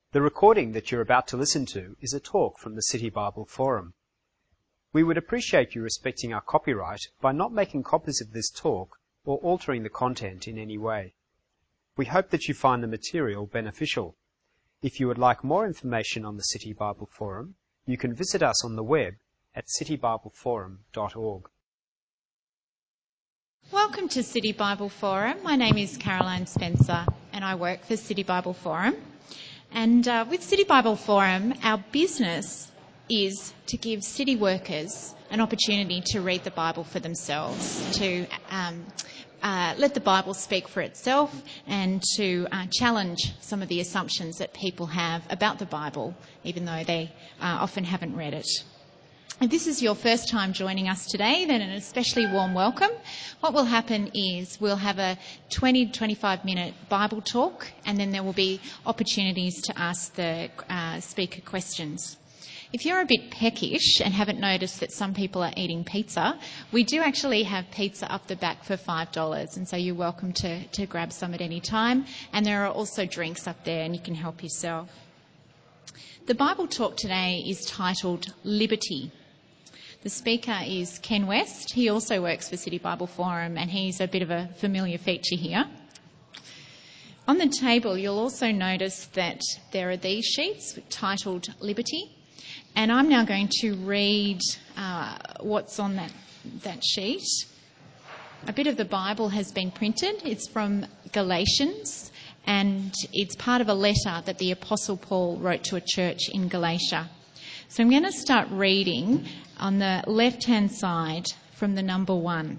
The recording that you're about to listen to is a talk from the City Bible Forum. We would appreciate you respecting our copyright by not making copies of this talk or altering the content in any way. We hope that you find the material beneficial. If you would like more information on the City Bible Forum, you can visit us on the web at citybibleforum.org. Welcome to City Bible Forum. My name is Caroline Spencer and I work for City Bible Forum. And with City Bible Forum, our business is to give city workers an opportunity to read the Bible for themselves, to let the Bible speak for itself and to challenge some of the assumptions that people have about the Bible, even though they often haven't read it. If this is your first time joining us today, then an especially warm welcome. What will happen is we'll have a 20 to 25 minute Bible talk, and then there will be opportunities to ask the speaker questions. If you're a bit peckish and haven't noticed that some people are eating pizza, we do actually have pizza up the back for $5, and so you're welcome to grab some at any time. And there are also drinks up there and you can help yourself. The Bible talk today is titled Liberty. The speaker is Ken West. He also works for City Bible Forum and he's a bit of a familiar feature here. On the table you'll also notice that there are these sheets titled Liberty, and I'm now going to read what's on that sheet. A bit of the Bible has been printed. It's from Galatians and it's part of a letter that the Apostle Paul wrote to a church in Galatia. So I'm going to start reading on the left-hand side from the number 1.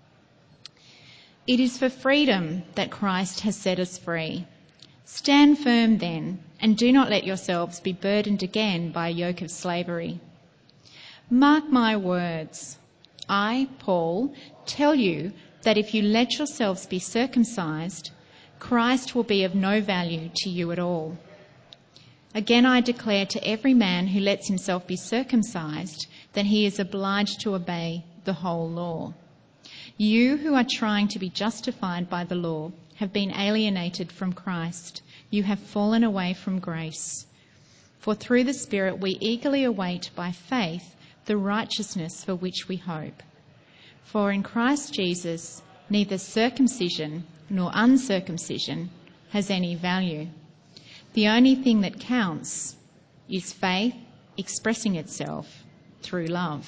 It is for freedom that Christ has set us free. Stand firm then, and do not let yourselves be burdened again by a yoke of slavery. Mark my words. I, Paul, tell you that if you let yourselves be circumcised, Christ will be of no value to you at all. Again, I declare to every man who lets himself be circumcised that he is obliged to obey the whole law. You who are trying to be justified by the law have been alienated from Christ. You have fallen away from grace. For through the Spirit we eagerly await by faith the righteousness for which we hope. For in Christ Jesus neither circumcision nor uncircumcision has any value. The only thing that counts is faith expressing itself through love.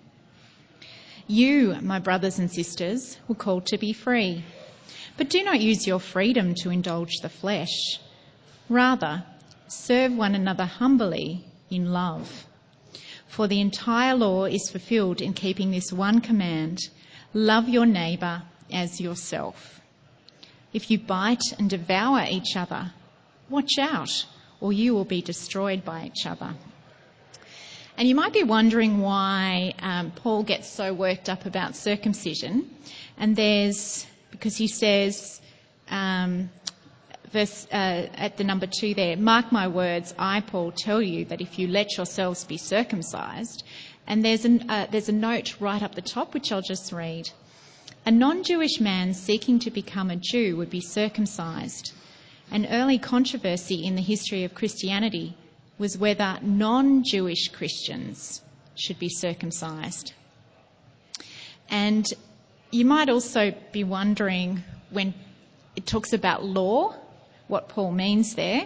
You, my brothers and sisters, were called to be free, but do not use your freedom to indulge the flesh. Rather, serve one another humbly in love. For the entire law is fulfilled in keeping this one command: love your neighbour as yourself. If you bite and devour each other, watch out, or you will be destroyed by each other. And you might be wondering why Paul gets so worked up about circumcision. And because he says, at the number 2 there, mark my words, I, Paul, tell you that if you let yourselves be circumcised. And there's a note right up the top, which I'll just read. A non-Jewish man seeking to become a Jew would be circumcised. An early controversy in the history of Christianity was whether non-Jewish Christians should be circumcised. And you might also be wondering, when it talks about law, what Paul means there.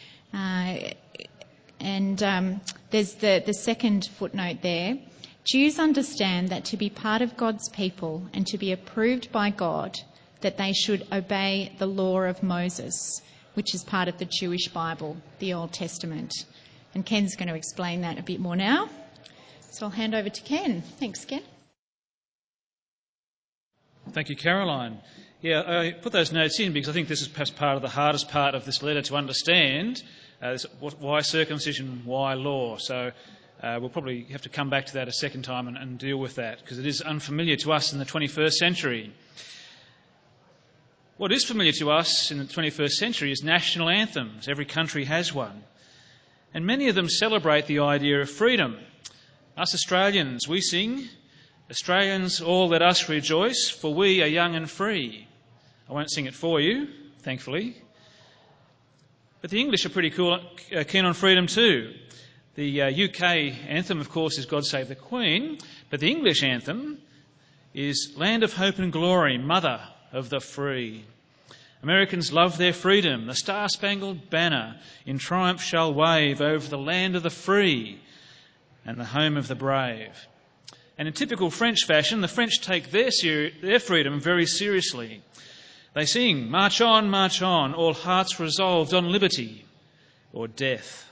There's the second footnote there. Jews understand that to be part of God's people and to be approved by God, that they should obey the law of Moses, which is part of the Jewish Bible, the Old Testament. And Ken's going to explain that a bit more now. So I'll hand over to Ken. Thanks, Ken. Thank you, Caroline. Yeah, I put those notes in because I think this is perhaps part of the hardest part of this letter to understand. Why circumcision, why law? So we'll probably have to come back to that a second time and deal with that, because it is unfamiliar to us in the 21st century. What is familiar to us in the 21st century is national anthems. Every country has one. And many of them celebrate the idea of freedom. Us Australians, we sing, Australians, all let us rejoice, for we are young and free. I won't sing it for you, thankfully. But the English are pretty keen on freedom too. The UK anthem, of course, is God Save the Queen, but the English anthem is Land of Hope and Glory, Mother of the Free. Americans love their freedom. The Star-Spangled Banner in triumph shall wave over the land of the free and the home of the brave. And in typical French fashion, the French take their freedom very seriously. They sing, march on, all hearts resolved on liberty or death.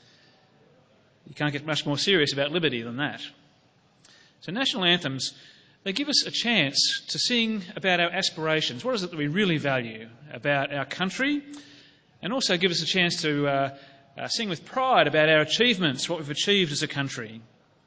You can't get much more serious about liberty than that. So national anthems, they give us a chance to sing about our aspirations. What is it that we really value about our country? And also give us a chance to sing with pride about our achievements, what we've achieved as a country.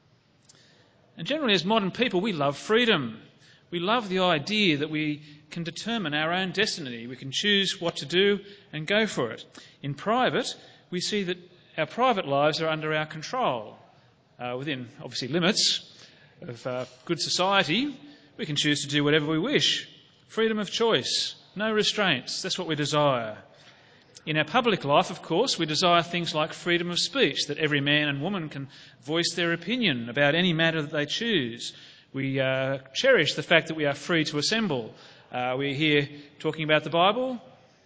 And generally, as modern people, we love freedom. We love the idea that we can determine our own destiny. We can choose what to do and go for it. In private, we see that our private lives are under our control. Within, obviously, limits of good society, we can choose to do whatever we wish. Freedom of choice, no restraints, that's what we desire. In our public life, of course, we desire things like freedom of speech, that every man and woman can voice their opinion about any matter that they choose. We cherish the fact that we are free to assemble. We're here talking about the Bible.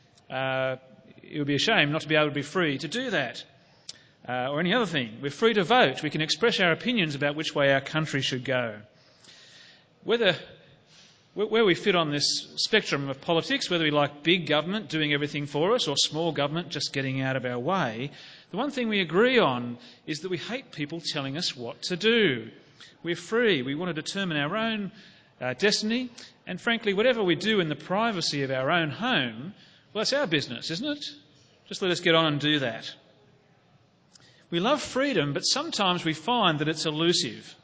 It would be a shame not to be able to be free to do that. Or any other thing. We're free to vote. We can express our opinions about which way our country should go. Where we fit on this spectrum of politics, whether we like big government doing everything for us or small government just getting out of our way, the one thing we agree on is that we hate people telling us what to do. We're free. We want to determine our own destiny. And frankly, whatever we do in the privacy of our own home, well, that's our business, isn't it? Just let us get on and do that. We love freedom, but sometimes we find that it's elusive.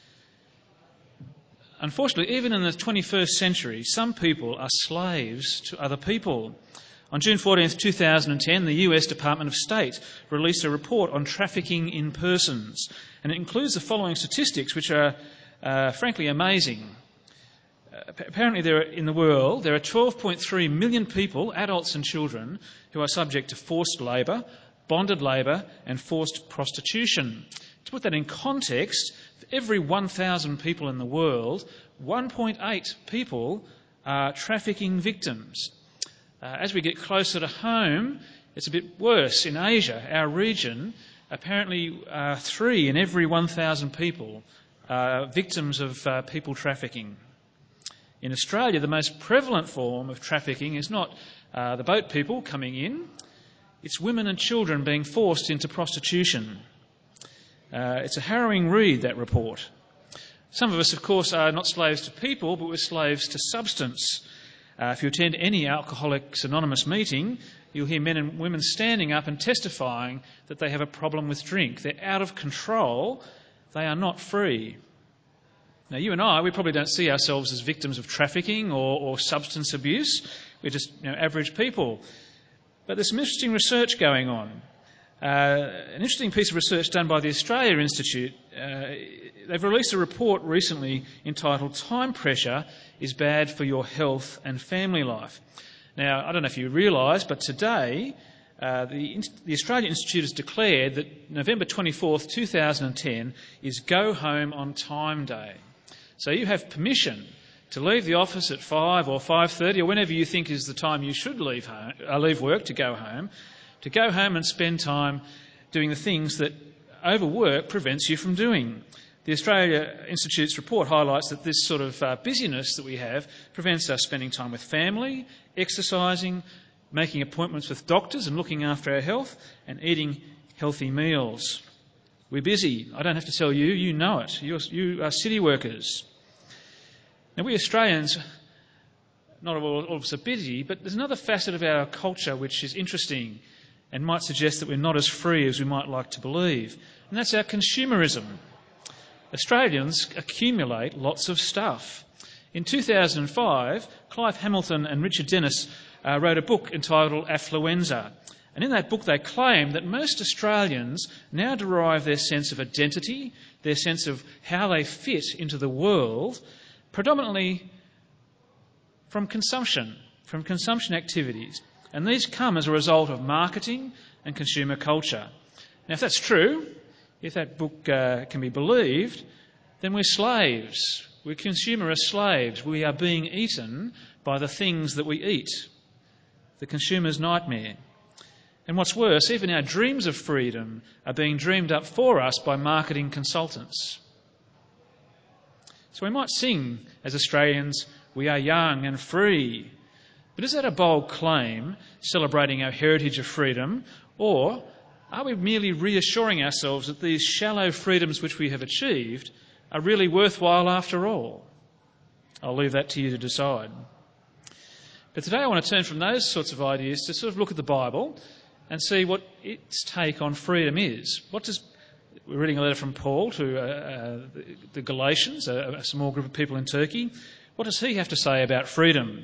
Unfortunately, even in the 21st century, some people are slaves to other people. On June 14th, 2010, the US Department of State released a report on trafficking in persons, and it includes the following statistics, which are frankly amazing. Apparently, in the world, there are 12.3 million people, adults and children, who are subject to forced labour, bonded labour and forced prostitution. To put that in context, for every 1,000 people in the world, 1.8 people are trafficking victims. As we get closer to home, it's a bit worse. In Asia, our region, apparently 3 in every 1,000 people are victims of people trafficking. In Australia, the most prevalent form of trafficking is not the boat people coming in. It's women and children being forced into prostitution. It's a harrowing read, that report. Some of us, of course, are not slaves to people, but we're slaves to substance. If you attend any Alcoholics Anonymous meeting, you'll hear men and women standing up and testifying that they have a problem with drink. They're out of control. They are not free. Now, you and I, we probably don't see ourselves as victims of trafficking or substance abuse. We're just average people. But there's some interesting research going on. An interesting piece of research done by the Australia Institute. They've released a report recently entitled Time Pressure is Bad for Your Health and Family Life. Now, I don't know if you realise, but today the Australia Institute has declared that November 24th, 2010 is Go Home on Time Day. So you have permission to leave the office at 5 or 5:30 or whenever you think is the time you should leave work to go home and spend time doing the things that overwork prevents you from doing. The Australia Institute's report highlights that this sort of busyness that we have prevents us spending time with family, exercising, making appointments with doctors and looking after our health, and eating healthy meals. We're busy. I don't have to tell you, you know it. You are city workers. Now, we Australians, not all of us are busy, but there's another facet of our culture which is interesting and might suggest that we're not as free as we might like to believe, and that's our consumerism. Australians accumulate lots of stuff. In 2005, Clive Hamilton and Richard Dennis wrote a book entitled Affluenza, and in that book they claim that most Australians now derive their sense of identity, their sense of how they fit into the world, predominantly from consumption activities. And these come as a result of marketing and consumer culture. Now, if that's true, if that book can be believed, then we're slaves. We're consumerist slaves. We are being eaten by the things that we eat. The consumer's nightmare. And what's worse, even our dreams of freedom are being dreamed up for us by marketing consultants. So we might sing as Australians, "We are young and free." But is that a bold claim, celebrating our heritage of freedom, or are we merely reassuring ourselves that these shallow freedoms which we have achieved are really worthwhile after all? I'll leave that to you to decide. But today I want to turn from those sorts of ideas to sort of look at the Bible and see what its take on freedom is. We're reading a letter from Paul to the Galatians, a small group of people in Turkey. What does he have to say about freedom?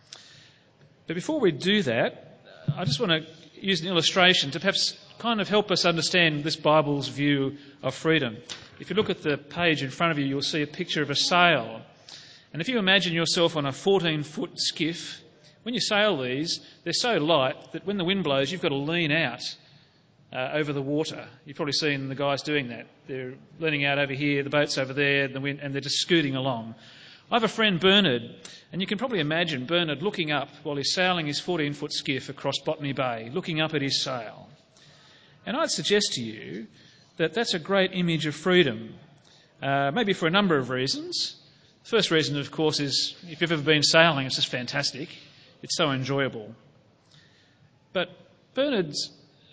But before we do that, I just want to use an illustration to perhaps kind of help us understand this Bible's view of freedom. If you look at the page in front of you, you'll see a picture of a sail. And if you imagine yourself on a 14-foot skiff, when you sail these, they're so light that when the wind blows, you've got to lean out over the water. You've probably seen the guys doing that. They're leaning out over here, the boat's over there, and they're just scooting along. I have a friend, Bernard, and you can probably imagine Bernard looking up while he's sailing his 14-foot skiff across Botany Bay, looking up at his sail. And I'd suggest to you that that's a great image of freedom, maybe for a number of reasons. The first reason, of course, is if you've ever been sailing, it's just fantastic. It's so enjoyable. But Bernard's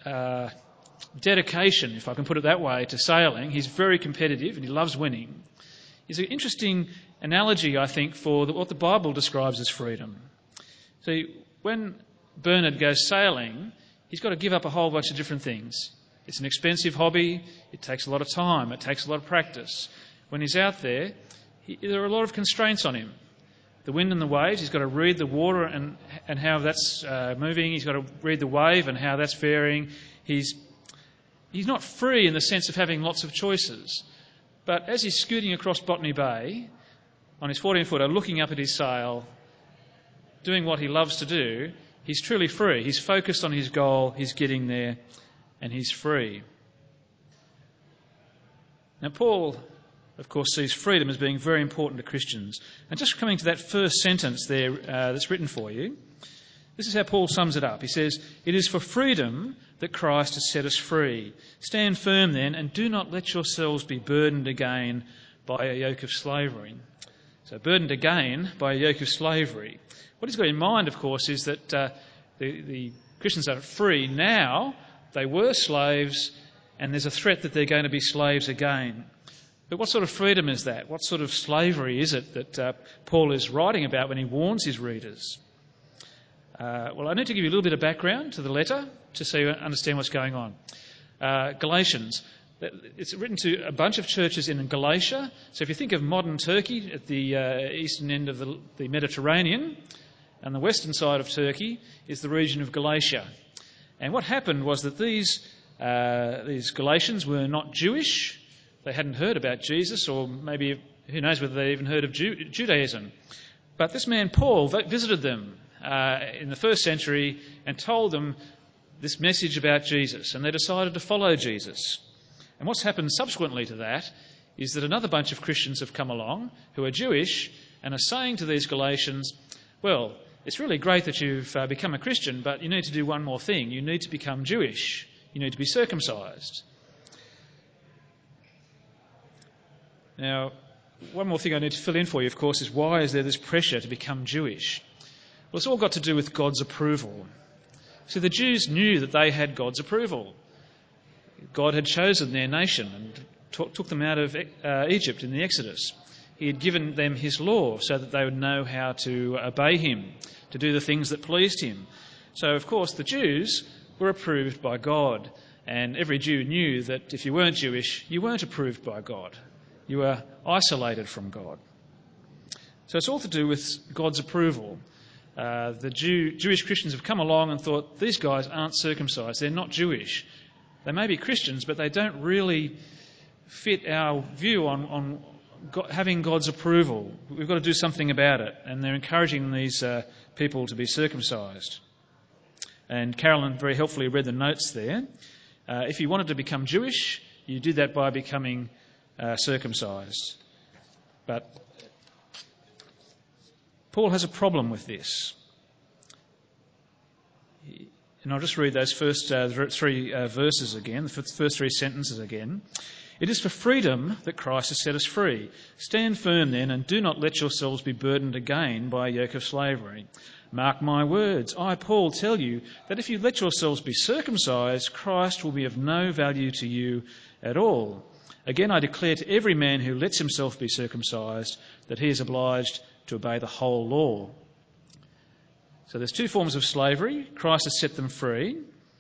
dedication, if I can put it that way, to sailing, he's very competitive and he loves winning, is an interesting analogy, I think, for what the Bible describes as freedom. So when Bernard goes sailing, he's got to give up a whole bunch of different things. It's an expensive hobby. It takes a lot of time. It takes a lot of practice. When he's out there, there are a lot of constraints on him. The wind and the waves, he's got to read the water and how that's moving. He's got to read the wave and how that's varying. He's not free in the sense of having lots of choices. But as he's scooting across Botany Bay on his 14-footer, looking up at his sail, doing what he loves to do, he's truly free. He's focused on his goal, he's getting there, and he's free. Now, Paul, of course, sees freedom as being very important to Christians. And just coming to that first sentence there that's written for you, this is how Paul sums it up. He says, "It is for freedom that Christ has set us free. Stand firm then, and do not let yourselves be burdened again by a yoke of slavery." So, burdened again by a yoke of slavery. What he's got in mind, of course, is that the Christians are free now. They were slaves, and there's a threat that they're going to be slaves again. But what sort of freedom is that? What sort of slavery is it that Paul is writing about when he warns his readers? Well, I need to give you a little bit of background to the letter, just so you understand what's going on. Galatians. It's written to a bunch of churches in Galatia. So if you think of modern Turkey at the eastern end of the Mediterranean, and the western side of Turkey is the region of Galatia. And what happened was that these Galatians were not Jewish. They hadn't heard about Jesus, or maybe, who knows whether they even heard of Judaism. But this man Paul visited them in the first century and told them this message about Jesus, and they decided to follow Jesus. And what's happened subsequently to that is that another bunch of Christians have come along who are Jewish and are saying to these Galatians, well, it's really great that you've become a Christian, but you need to do one more thing. You need to become Jewish. You need to be circumcised. Now, one more thing I need to fill in for you, of course, is why is there this pressure to become Jewish? Well, it's all got to do with God's approval. So the Jews knew that they had God's approval. God had chosen their nation and took them out of Egypt in the Exodus. He had given them his law so that they would know how to obey him, to do the things that pleased him. So, of course, the Jews were approved by God. And every Jew knew that if you weren't Jewish, you weren't approved by God. You were isolated from God. So it's all to do with God's approval. The Jewish Christians have come along and thought, these guys aren't circumcised, they're not Jewish. They may be Christians, but they don't really fit our view on having God's approval. We've got to do something about it. And they're encouraging these people to be circumcised. And Carolyn very helpfully read the notes there. If you wanted to become Jewish, you did that by becoming circumcised. But Paul has a problem with this. And I'll just read those first three verses again, the first three sentences again. It is for freedom that Christ has set us free. Stand firm then, and do not let yourselves be burdened again by a yoke of slavery. Mark my words. I, Paul, tell you that if you let yourselves be circumcised, Christ will be of no value to you at all. Again, I declare to every man who lets himself be circumcised that he is obliged to obey the whole law. So there's two forms of slavery. Christ has set them free.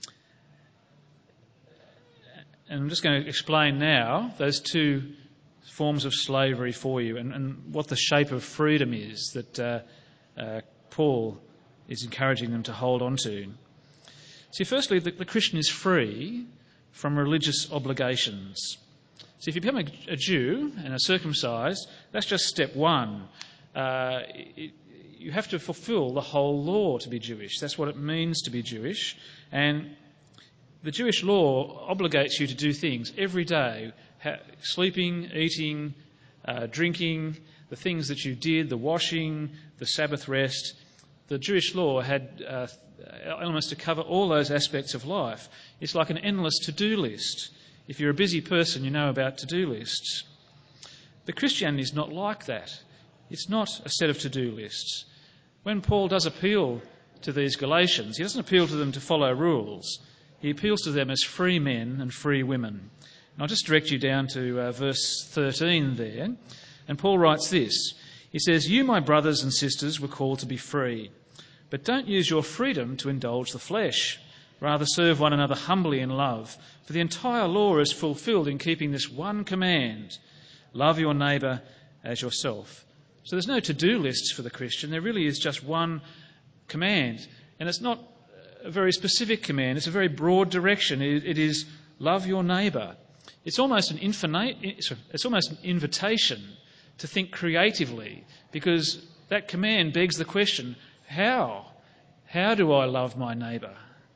And I'm just going to explain now those two forms of slavery for you and what the shape of freedom is that Paul is encouraging them to hold on to. See, firstly, the Christian is free from religious obligations. So if you become a Jew and are circumcised, that's just step one. You have to fulfil the whole law to be Jewish. That's what it means to be Jewish. And the Jewish law obligates you to do things every day, sleeping, eating, drinking, the things that you did, the washing, the Sabbath rest. The Jewish law had elements to cover all those aspects of life. It's like an endless to-do list. If you're a busy person, you know about to-do lists. But Christianity is not like that. It's not a set of to-do lists. When Paul does appeal to these Galatians, he doesn't appeal to them to follow rules. He appeals to them as free men and free women. And I'll just direct you down to verse 13 there. And Paul writes this. He says, "You, my brothers and sisters, were called to be free. But don't use your freedom to indulge the flesh. Rather serve one another humbly in love. For the entire law is fulfilled in keeping this one command. Love your neighbour as yourself." So there's no to-do lists for the Christian. There really is just one command. And it's not a very specific command. It's a very broad direction. It is love your neighbour. It's almost an invitation to think creatively, because that command begs the question, how? How do I love my neighbour?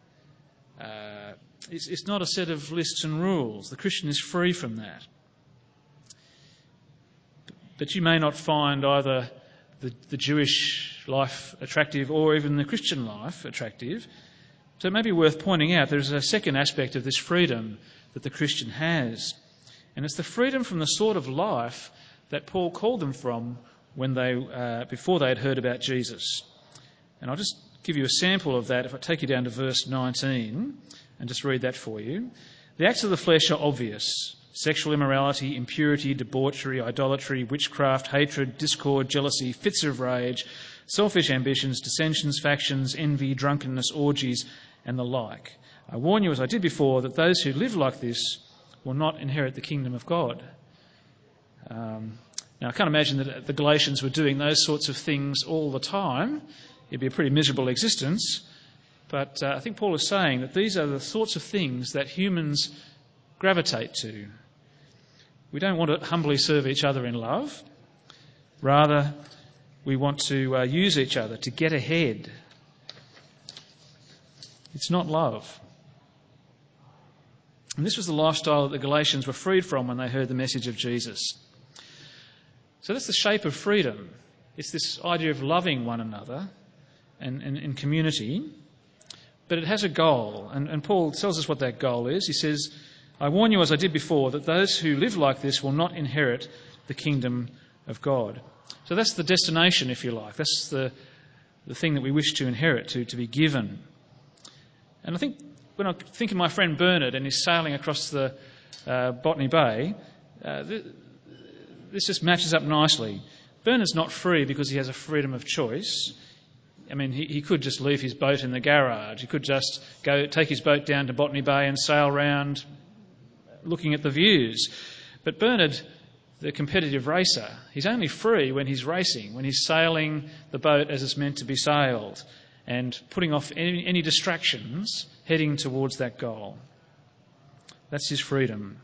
It's not a set of lists and rules. The Christian is free from that. But you may not find either the Jewish life attractive or even the Christian life attractive. So it may be worth pointing out there's a second aspect of this freedom that the Christian has. And it's the freedom from the sort of life that Paul called them from when before they had heard about Jesus. And I'll just give you a sample of that if I take you down to verse 19 and just read that for you. The acts of the flesh are obvious: sexual immorality, impurity, debauchery, idolatry, witchcraft, hatred, discord, jealousy, fits of rage, selfish ambitions, dissensions, factions, envy, drunkenness, orgies, and the like. I warn you, as I did before, that those who live like this will not inherit the kingdom of God. Now, I can't imagine that the Galatians were doing those sorts of things all the time. It'd be a pretty miserable existence. But I think Paul is saying that these are the sorts of things that humans gravitate to. We don't want to humbly serve each other in love. Rather, we want to use each other to get ahead. It's not love. And this was the lifestyle that the Galatians were freed from when they heard the message of Jesus. So that's the shape of freedom. It's this idea of loving one another and in community. But it has a goal. And Paul tells us what that goal is. He says, I warn you, as I did before, that those who live like this will not inherit the kingdom of God. So that's the destination, if you like. That's the thing that we wish to inherit, to be given. And I think when I think of my friend Bernard and he's sailing across the Botany Bay, this just matches up nicely. Bernard's not free because he has a freedom of choice. I mean, he could just leave his boat in the garage. He could just go take his boat down to Botany Bay and sail round looking at the views. But Bernard, the competitive racer, he's only free when he's racing, when he's sailing the boat as it's meant to be sailed and putting off any distractions heading towards that goal. That's his freedom.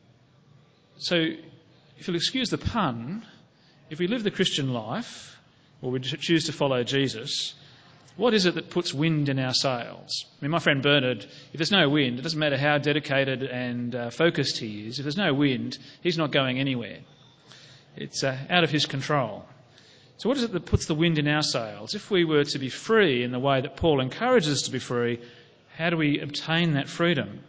So, if you'll excuse the pun, if we live the Christian life, or we choose to follow Jesus, what is it that puts wind in our sails? I mean, my friend Bernard, if there's no wind, it doesn't matter how dedicated and focused he is, if there's no wind, he's not going anywhere. It's out of his control. So what is it that puts the wind in our sails? If we were to be free in the way that Paul encourages us to be free, how do we obtain that freedom?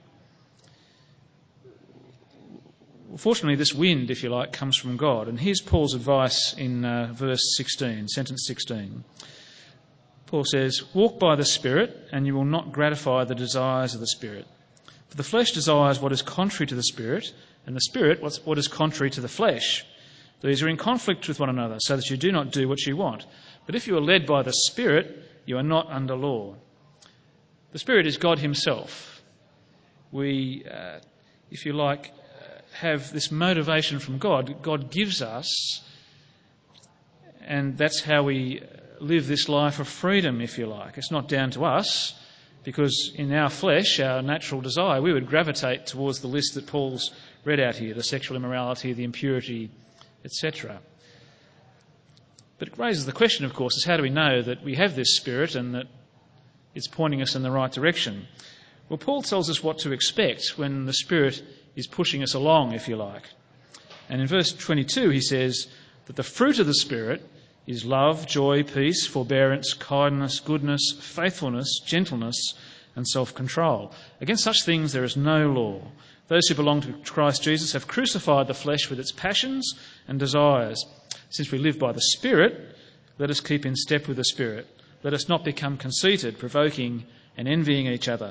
Well, fortunately, this wind, if you like, comes from God. And here's Paul's advice in verse 16, sentence 16. Paul says, "Walk by the Spirit, and you will not gratify the desires of the Spirit. For the flesh desires what is contrary to the Spirit, and the Spirit what is contrary to the flesh. These are in conflict with one another, so that you do not do what you want. But if you are led by the Spirit, you are not under law." The Spirit is God himself. We, if you like, have this motivation from God. God gives us, and that's how we live this life of freedom, if you like. It's not down to us, because in our flesh, our natural desire, we would gravitate towards the list that Paul's read out here, the sexual immorality, the impurity, etc. But it raises the question, of course, is how do we know that we have this Spirit and that it's pointing us in the right direction? Well, Paul tells us what to expect when the Spirit is pushing us along, if you like. And in verse 22 he says that the fruit of the Spirit is love, joy, peace, forbearance, kindness, goodness, faithfulness, gentleness, and self-control. Against such things there is no law. Those who belong to Christ Jesus have crucified the flesh with its passions and desires. Since we live by the Spirit, let us keep in step with the Spirit. Let us not become conceited, provoking and envying each other.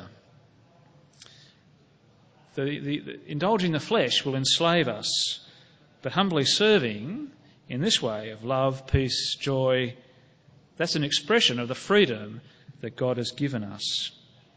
Indulging the flesh will enslave us, but humbly serving in this way of love, peace, joy, that's an expression of the freedom that God has given us.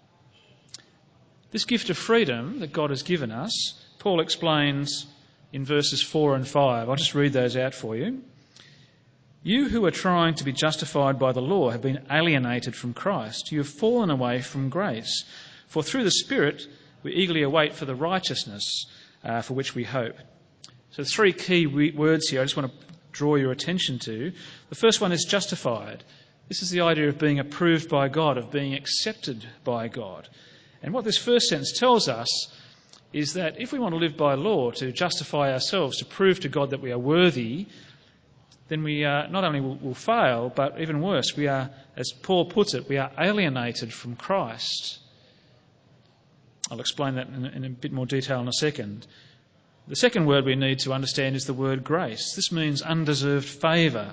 This gift of freedom that God has given us, Paul explains in verses 4 and 5. I'll just read those out for you. "You who are trying to be justified by the law have been alienated from Christ. You have fallen away from grace. For through the Spirit we eagerly await for the righteousness for which we hope." So 3 key words here I just want to draw your attention to. The first one is justified. This is the idea of being approved by God, of being accepted by God. And what this first sentence tells us is that if we want to live by law, to justify ourselves, to prove to God that we are worthy, then we not only will fail, but even worse, we are, as Paul puts it, we are alienated from Christ. I'll explain that in a bit more detail in a second. The second word we need to understand is the word grace. This means undeserved favour.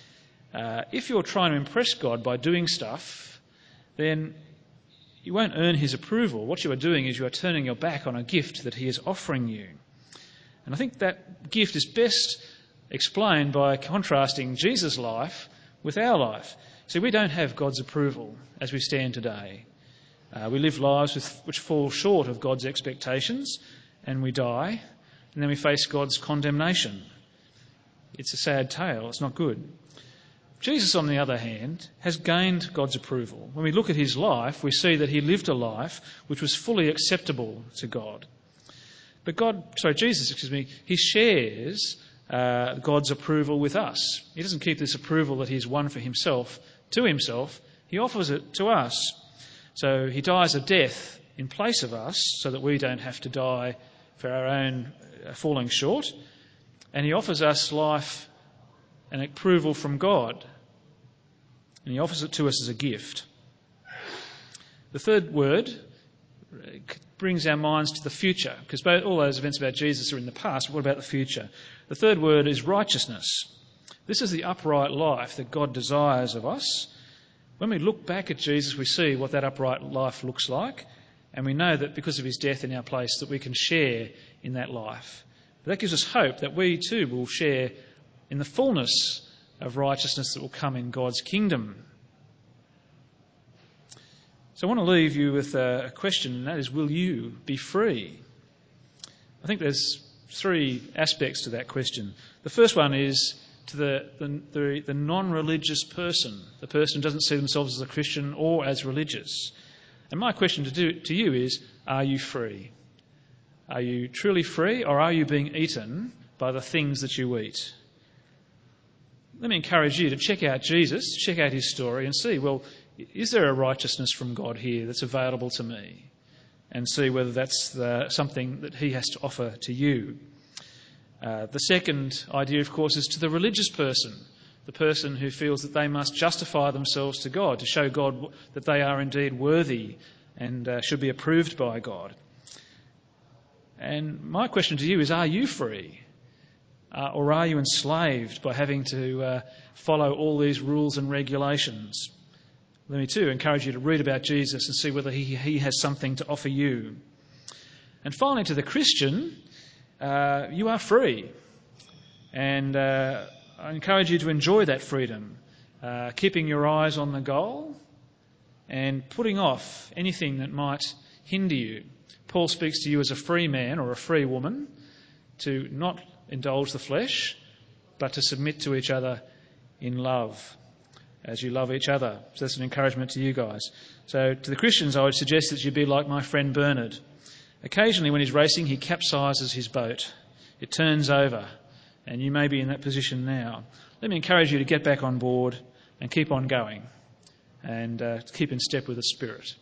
If you're trying to impress God by doing stuff, then you won't earn his approval. What you are doing is you are turning your back on a gift that he is offering you. And I think that gift is best explained by contrasting Jesus' life with our life. See, we don't have God's approval as we stand today. We live lives which fall short of God's expectations, and we die, and then we face God's condemnation. It's a sad tale. It's not good. Jesus, on the other hand, has gained God's approval. When we look at his life, we see that he lived a life which was fully acceptable to God. But Jesus, he shares God's approval with us. He doesn't keep this approval that he's won for himself to himself. He offers it to us. So he dies a death in place of us so that we don't have to die for our own falling short. And he offers us life and approval from God. And he offers it to us as a gift. The third word brings our minds to the future, because all those events about Jesus are in the past, but what about the future? The third word is righteousness. This is the upright life that God desires of us. When we look back at Jesus, we see what that upright life looks like, and we know that because of his death in our place that we can share in that life. But that gives us hope that we too will share in the fullness of righteousness that will come in God's kingdom. So I want to leave you with a question, and that is, will you be free? I think there's 3 aspects to that question. The first one is to the non-religious person, the person who doesn't see themselves as a Christian or as religious. And my question to you is, are you free? Are you truly free, or are you being eaten by the things that you eat? let me encourage you to check out Jesus, check out his story and see, well, is there a righteousness from God here that's available to me? And see whether that's something that he has to offer to you. The second idea, of course, is to the religious person, the person who feels that they must justify themselves to God, to show God that they are indeed worthy and should be approved by God. And my question to you is, are you free? Or are you enslaved by having to follow all these rules and regulations? Let me too encourage you to read about Jesus and see whether he has something to offer you. And finally, to the Christian, you are free. And I encourage you to enjoy that freedom, keeping your eyes on the goal and putting off anything that might hinder you. Paul speaks to you as a free man or a free woman to not indulge the flesh, but to submit to each other in love as you love each other. So that's an encouragement to you guys. So to the Christians, I would suggest that you be like my friend Bernard. Occasionally when he's racing, he capsizes his boat. It turns over, and you may be in that position now. Let me encourage you to get back on board and keep on going and keep in step with the Spirit.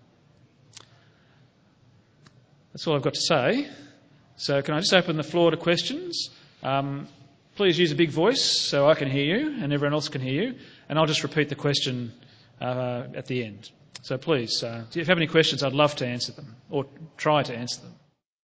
That's all I've got to say. So can I just open the floor to questions? Please use a big voice so I can hear you and everyone else can hear you. And I'll just repeat the question at the end. So please, if you have any questions, I'd love to answer them or try to answer them.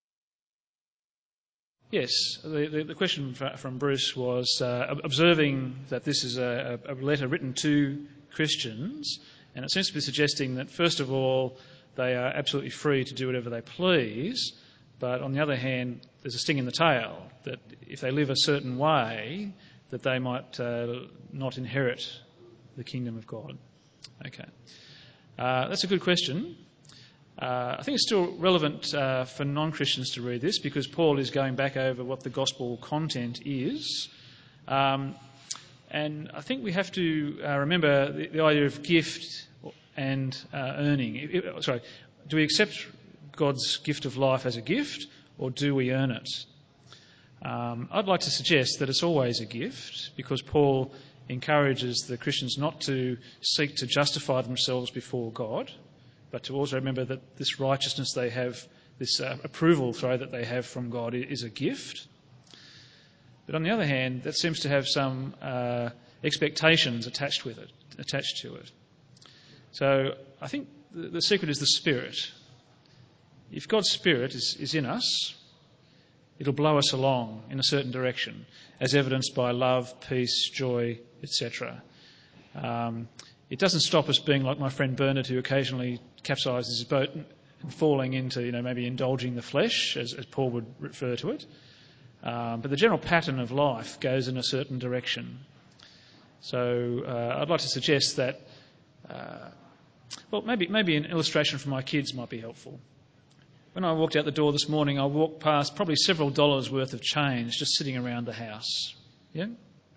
Yes, the question from Bruce was observing that this is a letter written to Christians, and it seems to be suggesting that, first of all, they are absolutely free to do whatever they please, but on the other hand, there's a sting in the tail, that if they live a certain way, that they might not inherit the kingdom of God. Okay. That's a good question. I think it's still relevant for non-Christians to read this because Paul is going back over what the gospel content is. And I think we have to remember the idea of gift and earning. Do we accept God's gift of life as a gift, or do we earn it? I'd like to suggest that it's always a gift, because Paul encourages the Christians not to seek to justify themselves before God, but to also remember that this righteousness they have, this approval that they have from God is a gift. But on the other hand, that seems to have some expectations attached to it. So I think the secret is the Spirit. If God's Spirit is in us, it'll blow us along in a certain direction, as evidenced by love, peace, joy, etc. It doesn't stop us being like my friend Bernard, who occasionally capsizes his boat and falling into, maybe indulging the flesh, as Paul would refer to it. But the general pattern of life goes in a certain direction. So I'd like to suggest that, maybe an illustration for my kids might be helpful. When I walked out the door this morning, I walked past probably several dollars worth of change just sitting around the house. Yeah.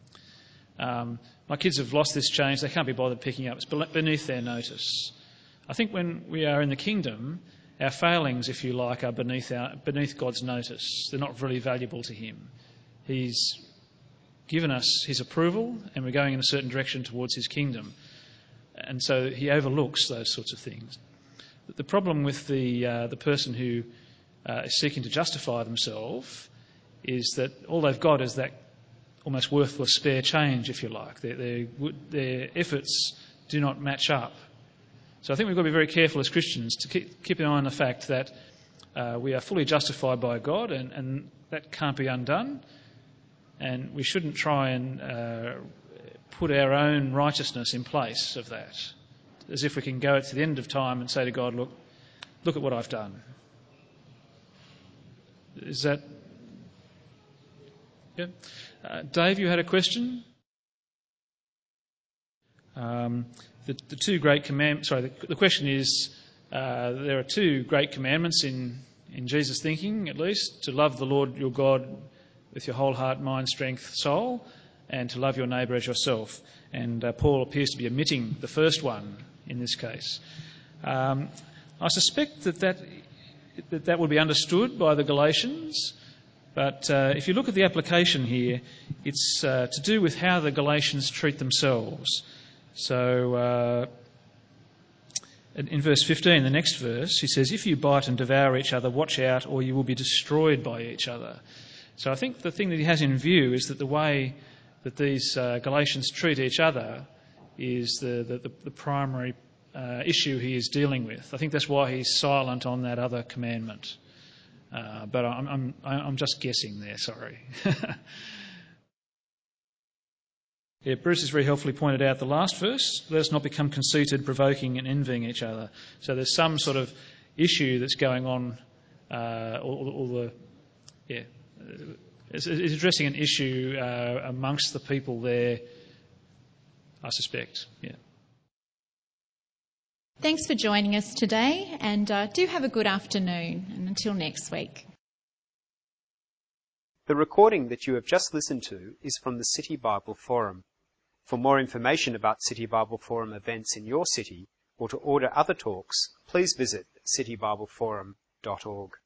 My kids have lost this change. They can't be bothered picking up. It's beneath their notice. I think when we are in the kingdom, our failings, if you like, are beneath God's notice. They're not really valuable to him. He's given us his approval, and we're going in a certain direction towards his kingdom. And so he overlooks those sorts of things. The problem with the person who is seeking to justify themselves is that all they've got is that almost worthless spare change, if you like. Their efforts do not match up. So I think we've got to be very careful as Christians to keep an eye on the fact that we are fully justified by God, and that can't be undone. And we shouldn't try and put our own righteousness in place of that, as if we can go to the end of time and say to God, look at what I've done. Is that... Yeah. Dave, you had a question? The two great commandments... Sorry, the question is, there are two great commandments in Jesus' thinking, at least, to love the Lord your God with your whole heart, mind, strength, soul, and to love your neighbour as yourself. And Paul appears to be omitting the first one in this case. I suspect that would be understood by the Galatians, But if you look at the application here, it's to do with how the Galatians treat themselves. So in verse 15, the next verse, he says, "If you bite and devour each other, watch out, or you will be destroyed by each other." So I think the thing that he has in view is that the way that these Galatians treat each other is the primary issue he is dealing with. I think that's why he's silent on that other commandment. But I'm just guessing there, sorry. Yeah, Bruce has very helpfully pointed out the last verse, "Let us not become conceited, provoking and envying each other." So there's some sort of issue that's going on, it's addressing an issue amongst the people there, I suspect, yeah. Thanks for joining us today, and do have a good afternoon, and until next week. The recording that you have just listened to is from the City Bible Forum. For more information about City Bible Forum events in your city, or to order other talks, please visit citybibleforum.org.